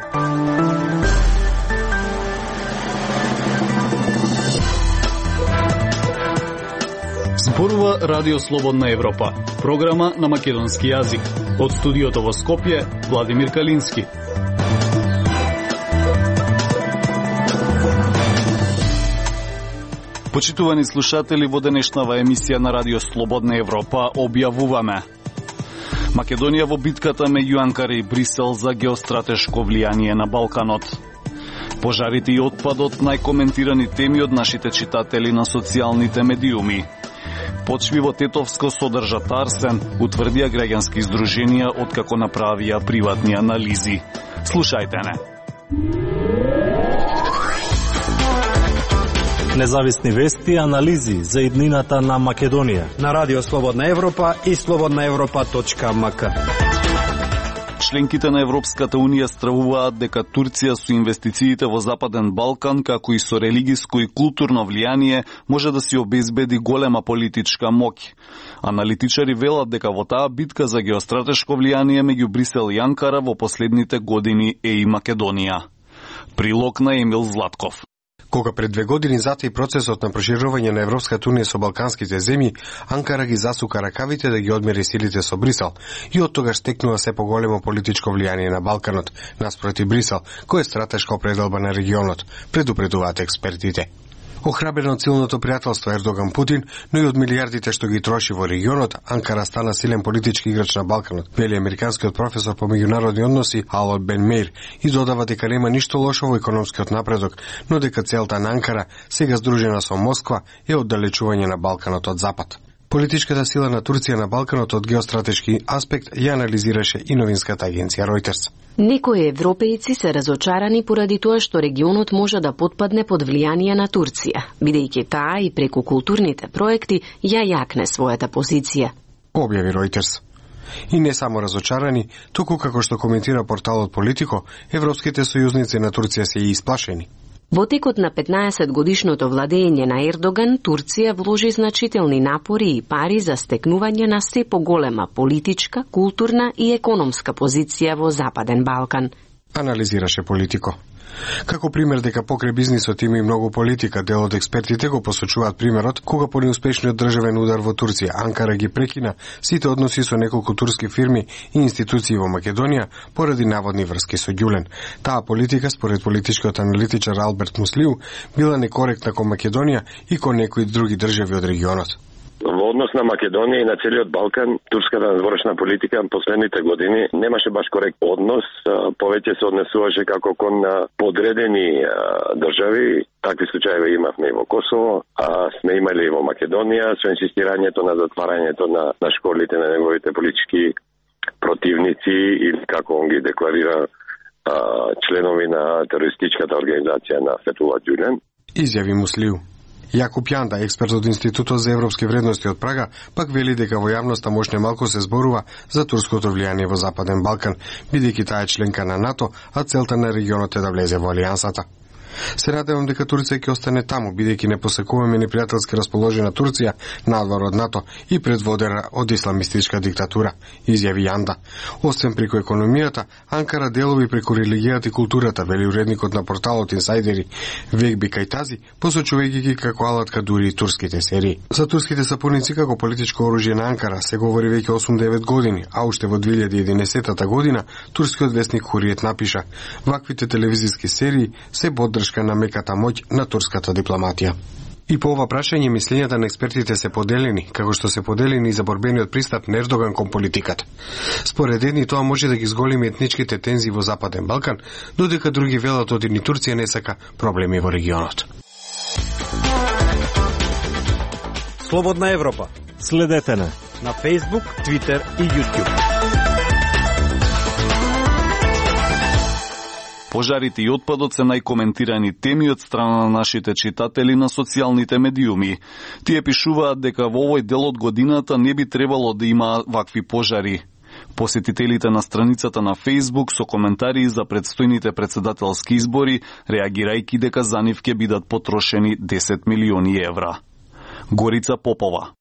Зборува Радио Слободна Европа, програма на македонски јазик. Од студиото во Скопје, Владимир Калински. Почитувани слушатели, во денешнава емисија на Радио Слободна Европа објавуваме: Македонија во битката меѓу Анкара и Брисел за геостратешко влијание на Балканот. Пожарите и отпадот, најкоментирани теми од нашите читатели на социјалните медиуми. Почви во Тетовско содржат арсен, утврдија граѓански издруженија откако направија приватни анализи. Слушајте не. Независни вести и анализи за иднината на Македонија на Радио Слободна Европа и slobodnaevropa.mk. Членките на Европската Унија стравуваат дека Турција со инвестициите во Западен Балкан, како и со религиско и културно влијание, може да си обезбеди голема политичка моќ. Аналитичари велат дека во таа битка за геостратешко влијание меѓу Брисел и Анкара во последните години е и Македонија. Прилог на Емил Златков. Кога пред 2 години затоа процесот на проширување на Европската Унија со балканските земји, Анкара ги засука ракавите да ги одмери силите со Брисел и од тогаш стекнува се поголемо политичко влијание на Балканот, наспроти Брисел, кој е стратешка определба на регионот, предупредуваат експертите. Охрабрен од силното пријателство Ердоган-Путин, но и од милијардите што ги троши во регионот, Анкара стана силен политички играч на Балканот, вели американскиот професор по меѓународни односи Алот Бен Меир, и додава дека нема ништо лошо во економскиот напредок, но дека целта на Анкара, сега здружена со Москва, е оддалечување на Балканот од Запад. Политичката сила на Турција на Балканот од геостратешки аспект ја анализираше и новинската агенција Reuters. Некои европејци се разочарани поради тоа што регионот може да потпадне под влијание на Турција, бидејќи таа и преку културните проекти ја јакне својата позиција, објави Reuters. И не само разочарани, туку како што коментира порталот Политико, европските сојузници на Турција се и исплашени. Во текот на 15-годишното владење на Ердоган, Турција вложи значителни напори и пари за стекнување на се поголема политичка, културна и економска позиција во Западен Балкан, анализираше Политико. Како пример дека покрај бизнисот има и многу политика, дел од експертите го посочуваат примерот кога по неуспешниот државен удар во Турција Анкара ги прекина сите односи со неколку турски фирми и институции во Македонија поради наводни врски со Ѓулен. Таа политика, според политичкиот аналитичар Алберт Муслиу, била некоректна кон Македонија и кон некои други држави од регионот. Во однос на Македонија и на целиот Балкан, турската надворешна политика последните години немаше баш коректен однос, повеќе се однесуваше како кон подредени држави. Такви случаи имавме и во Косово, а сме имали и во Македонија со инсистирањето на затварањето на школите на неговите политички противници или како он ги декларира членови на терористичката организација на Фетулlah Ѓулен. Изјави Муслиу. Јакуб Јанда, експерт од Институтот за европски вредности од Прага, пак вели дека во јавноста можне малку се зборува за турското влијание во Западен Балкан, бидејќи таа е членка на НАТО, а целта на регионот е да влезе во алијансата. Се надевам дека Турција ќе остане таму, бидејќи не посекуваме непријателски расположена Турција надвор од НАТО и предводена од исламистичка диктатура, изјави Јанда. Освен преку економијата, Анкара делови преку религијата и културата, вели уредникот на порталот Инсайдери Вегби Кајтази, посочувајќи ги како алатка дури и турските серии. За турските сапуници како политичко оружје на Анкара се говори веќе 8-9 години, а уште во 2011 година турскиот весник Хуриет напиша: ваквите телевизиски серии се поддршка на меката моќ на турската дипломатија. И по ова прашање мислењата на експертите се поделени, како што се поделени и за борбениот пристап на Ердоган кон политиката. Според едни тоа може да ги зголеми етничките тензии во Западен Балкан, додека други велат од ни Турција не сака проблеми во регионот. Слободна Европа. Следете на Facebook, Twitter и YouTube. Пожарите и отпадот се најкоментирани теми од страна на нашите читатели на социјалните медиуми. Тие пишуваат дека во овој дел од годината не би требало да има вакви пожари. Посетителите на страницата на Facebook со коментари за предстојните председателски избори, реагирајќи дека за нив ќе бидат потрошени 10 милиони евра. Горица Попова.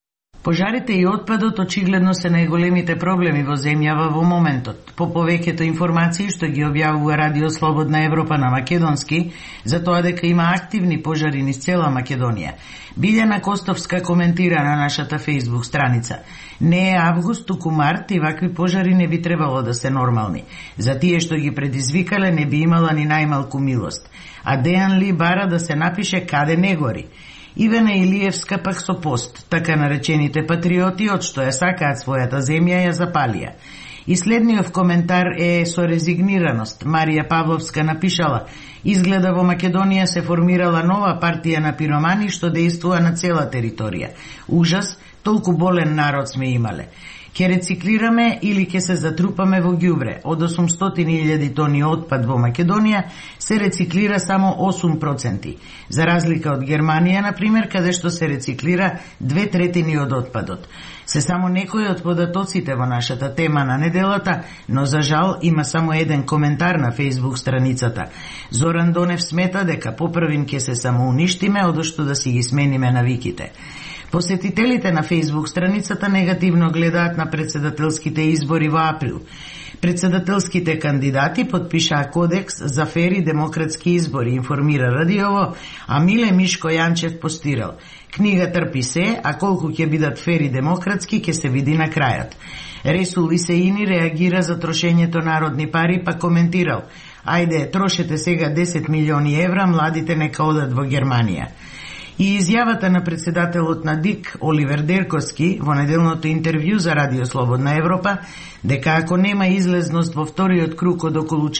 Пожарите и отпадот очигледно се најголемите проблеми во земјава во моментот. По повеќето информации што ги објавува Радио Слободна Европа на македонски, за тоа дека има активни пожари низ цела Македонија. Билјана Костовска коментира на нашата Facebook страница: не е август, туку март и вакви пожари не би требало да се нормални. За тие што ги предизвикале не би имала ни најмалку милост. А Дејан Ли бара да се напише каде не гори. Ивана Илиевска пак со пост, така наречените патриоти, од што ја сакаат својата земја, ја запалија. И следниот коментар е со резигнираност. Марија Павловска напишала: изгледа во Македонија се формирала нова партија на пиромани што действува на цела територија. Ужас, толку болен народ сме имале. Ке рециклираме или ке се затрупаме во ѓубре. Од 800.000 тони отпад во Македонија се рециклира само 8%. За разлика од Германија, например, каде што се рециклира 2/3 од отпадот. Се само некои од податоците во нашата тема на неделата, но за жал има само еден коментар на Facebook страницата. Зоран Донев смета дека попрвин ке се самоуништиме, одошто да си ги смениме навиките. Посетителите на Facebook страницата негативно гледаат на председателските избори во април. Председателските кандидати подпишаа кодекс за фери демократски избори, информира Радиово, а Миле Мишко Јанчев постирал: книга трпи се, а колку ќе бидат фери демократски ќе се види на крајот. Ресул Исеини реагира за трошењето народни пари, па коментирал: ајде, трошете сега 10 милиони евра, младите нека одат во Германија. И изјавата на председателот на ДИК Оливер Дерковски во неделното интервју за Радио Слободна Европа дека ако нема излезност во вториот круг од околу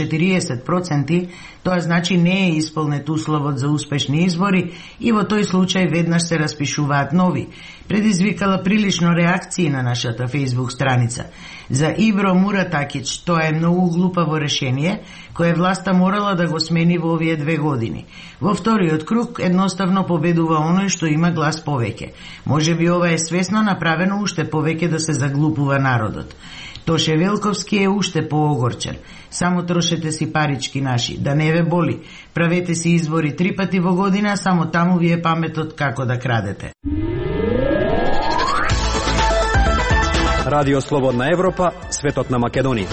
40%, тоа значи не е исполнет условот за успешни избори и во тој случај веднаш се распишуваат нови, предизвикала прилично реакции на нашата Facebook страница. За Ибро Муратакич тоа е многу глупаво решение, кое власта морала да го смени во овие 2 години. Во вториот круг едноставно победува оној што има глас повеќе. Може би ова е свесно направено уште повеќе да се заглупува народот. Тоше Велковски е уште поогорчен. Само трошете си парички наши, да не ве боли. Правете си избори 3 пати во година, само таму ви е паметот како да крадете. Радио Слободна Европа, светот на Македонија.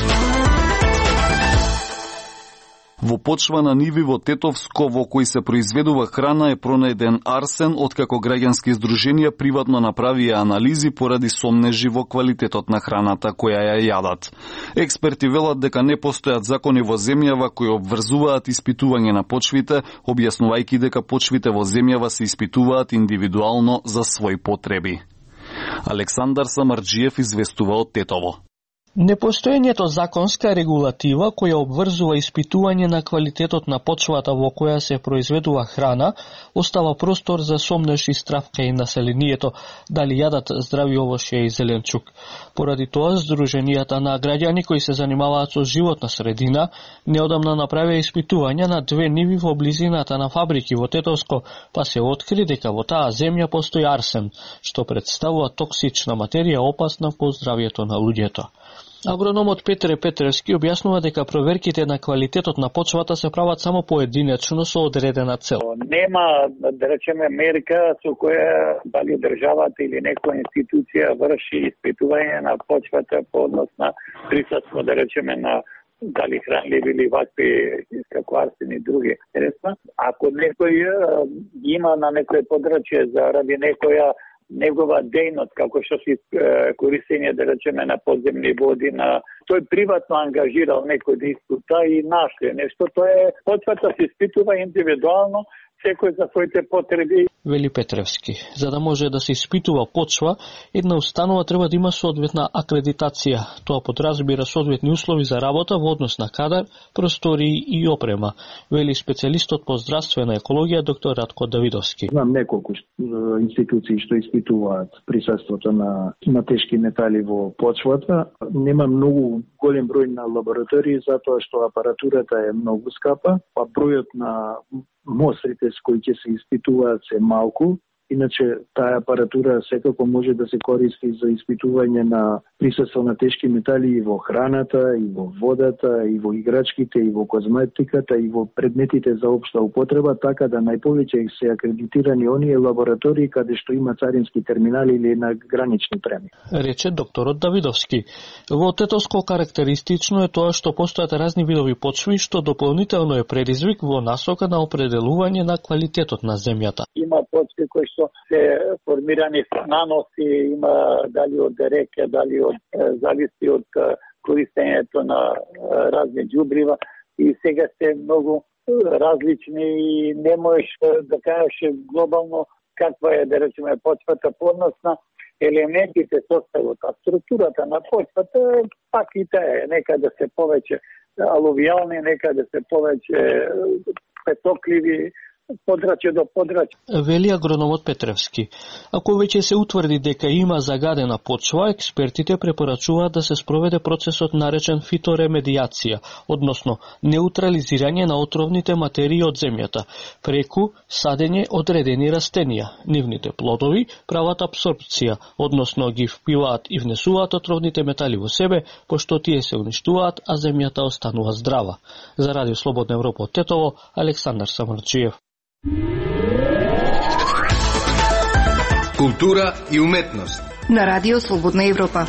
Во почва на ниви во Тетовско, во кои се произведува храна, е пронајден арсен, откако граѓански здруженија приватно направија анализи поради сомнежи во квалитетот на храната која ја јадат. Експерти велат дека не постојат закони во земјава кои обврзуваат испитување на почвите, објаснувајќи дека почвите во земјава се испитуваат индивидуално за своји потреби. Александар Самарџиев известува од Тетово. Непостоењето законска регулатива која обврзува испитување на квалитетот на почвата во која се произведува храна, остава простор за сомнеж и страв кај населението дали јадат здрави овошје и зеленчук. Поради тоа, здруженијата на граѓани кои се занимаваат со животна средина неодамна направија испитувања на 2 ниви во близината на фабрики во Тетовско, па се откри дека во таа земја постои арсен, што представува токсична материја опасна по здравјето на луѓето. Агрономот Петре Петревски објаснува дека проверките на квалитетот на почвата се прават само поединечно со одредена цел. Нема, да речеме, мерка со која дали државата или некоја институција врши испитување на почвата по однос на присуство, да речеме, на дали хранливи или вакви како арсен и други средства. Ако некој има на некој подрачје заради некоја негова дејност, како што си користење, да речеме, на подземни води, на тој приватно ангажирал некој да испита и нашле нешто, тоа е почвата се испитува индивидуално, секој за своите потреби. Вели Петревски, за да може да се испитува почва, една установа треба да има соодветна акредитација. Тоа подразбира соодветни услови за работа во однос на кадар, простории и опрема, вели специјалистот по здравствена екологија доктор Радко Давидовски. Знам неколку институции што испитуваат присуството на тешки метали во почвата. Нема многу голем број на лаборатории затоа што апаратурата е многу скапа, па бројот на мострите с кои ќе се испитуваат се малку Иначе таа апаратура секако може да се користи за испитување на присуство на тешки метали и во храната, и во водата, и во играчките, и во козметиката, и во предметите за општа употреба, така да најповеќе се акредитирани оние лаборатории каде што има царински терминали или на гранични преми. Рече докторот Давидовски. Во Тетовско карактеристично е тоа што постојат разни видови почви, што дополнително е предизвик во насока на определување на квалитетот на земјата. Има почви кои што се формирани со наноси, има дали од реке, дали од зависи од користењето на разни џубрива и сега се многу различни и не можеш да кажеш глобално каква е, да речеме, почвата подносна, елементите составот, а структурата на почвата пак и таа е некаде се повеќе алувијални, некаде се повеќе петокливи, подрачје до подрачје. Вели агрономот Петревски. Ако веќе се утврди дека има загадена почва, експертите препорачуваат да се спроведе процесот наречен фиторемедијација, односно неутрализирање на отровните материи од земјата, преку садење одредени растенија. Нивните плодови прават апсорбција, односно ги впиваат и внесуваат отровните метали во себе, пошто тие се уништуваат, а земјата останува здрава. За Радио Слободна Европа од Тетово, Александар Самарджиев. Култура и уметност на Радио Слободна Европа.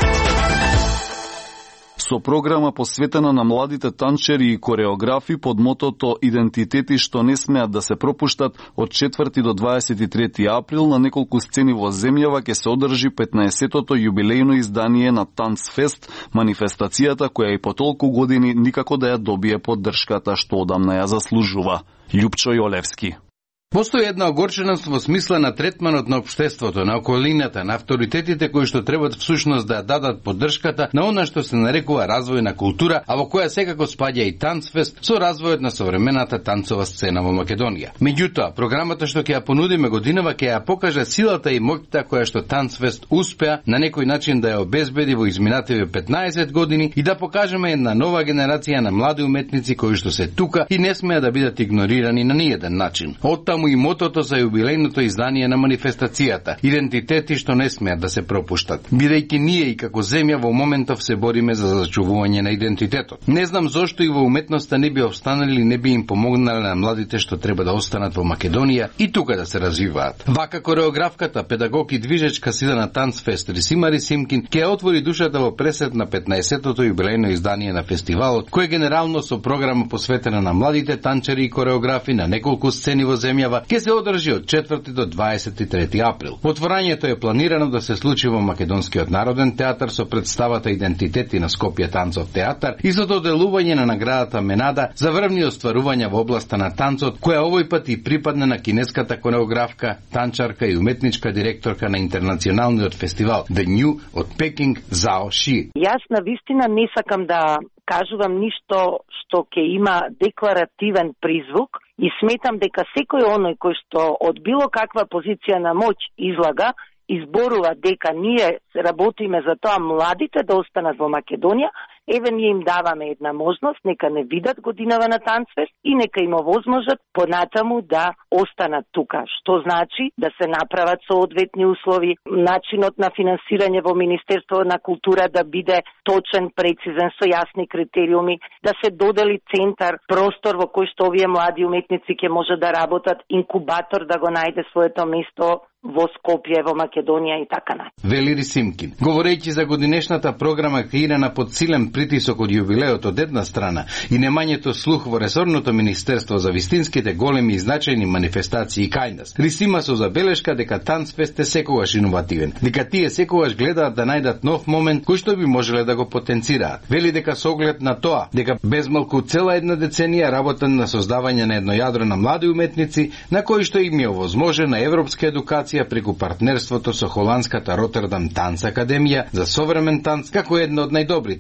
Со програма посветена на младите танчери и кореографи под мотото «Идентитети што не смеат да се пропуштат» од 4 до 23 април на неколку сцени во земјава ќе се одржи 15-тото јубилејно издание на Танцфест, манифестацијата која и по толку години никако да ја добие поддршката што одамна ја заслужува. Љупчо Јолевски. Постои една огорченост во смисла на третманот на општеството, на околината, на авторитетите кои што требат всушност да ја дадат поддршката на она што се нарекува развој на култура, а во која секако спаѓа и Танцфест со развојот на современата танцова сцена во Македонија. Меѓутоа, програмата што ќе ја понудиме годинава ќе ја покаже силата и моќта која што Танцфест успеа на некој начин да ја обезбеди во изминативе 15 години и да покажеме една нова генерација на млади уметници кои што се тука и не смеа да бидат игнорирани на ниеден начин. Оттаму и мотото за јубилејното издание на манифестацијата, идентитети што не смеат да се пропуштат. Бидејќи ние и како земја во моментов се бориме за зачувување на идентитетот. Не знам зошто и во уметноста не би останали или не би им помогнале на младите што треба да останат во Македонија и тука да се развиваат. Вака кореографката, педагог и движечка сила на Танцфест Рисима Рисимкин ќе отвори душата во пресет на 15-тото јубилејно издание на фестивалот, кој генерално со програма посветена на младите танчери и кореографи на неколку сцени во земјава ќе се одржи од 4 до 23 април. Отворањето е планирано да се случи во Македонскиот народен театар со представата Идентитети на Скопје танцов театар и со доделување на наградата Менада за врвни остварувања во областа на танцот, која овој пат и припадне на кинеската кореографка, танчарка и уметничка директорка на интернационалниот фестивал The New од Пекинг Зао Ши. Јас на вистина не сакам да кажувам ништо што ќе има декларативен призвук и сметам дека секој оној кој што од било каква позиција на моќ излага, изборува дека ние работиме за тоа младите да останат во Македонија, еве ние им даваме една можност, нека не видат годинава на Танцфест и нека има возможност понатаму да останат тука. Што значи да се направат соодветни услови, начинот на финансирање во Министерство на култура да биде точен, прецизен, со јасни критериуми, да се додели центар, простор во кој што овие млади уметници ќе може да работат, инкубатор да го најде своето место во Скопје, во Македонија и така на. Вели Рисимкин. Говорејќи за годинешната програма креирана под силен притисок од јубилеот од една страна и немањето слух во ресорното министерство за вистинските големи и значајни манифестации кај нас, Рисима со забелешка дека Танцфест е секогаш иновативен, дека тие секогаш гледаат да најдат нов момент кој што би можеле да го потенцираат. Вели дека со оглед на тоа, дека безмалку цела една деценија работен на создавање на едно јадро на млади уметници, на кои што им е овозможена европска едукација преку партнерството со холандската Ротердам Танц Академија за современ танц како една од најдобрите во светот.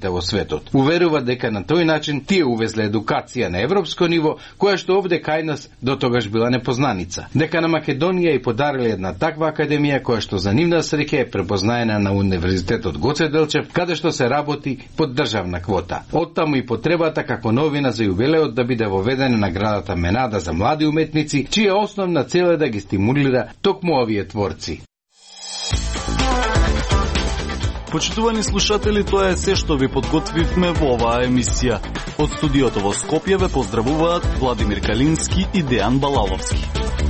светот. Уверува дека на тој начин тие увезле едукација на европско ниво, која што овде кај нас до тогаш била непознаница. Дека на Македонија и подарили една таква академија која што за нивна среќа е препознаена на Универзитетот Гоце Делчев, каде што се работи под државна квота. Оттаму и потребата како новина за јубилеот да биде воведена наградата Менада за млади уметници, чија основна цел е да ги стимулира токму овие творци. Почитувани слушатели, тоа е се што ви подготвивме во оваа емисија. Од студиото во Скопје ве поздравуваат Владимир Калински и Дејан Балаловски.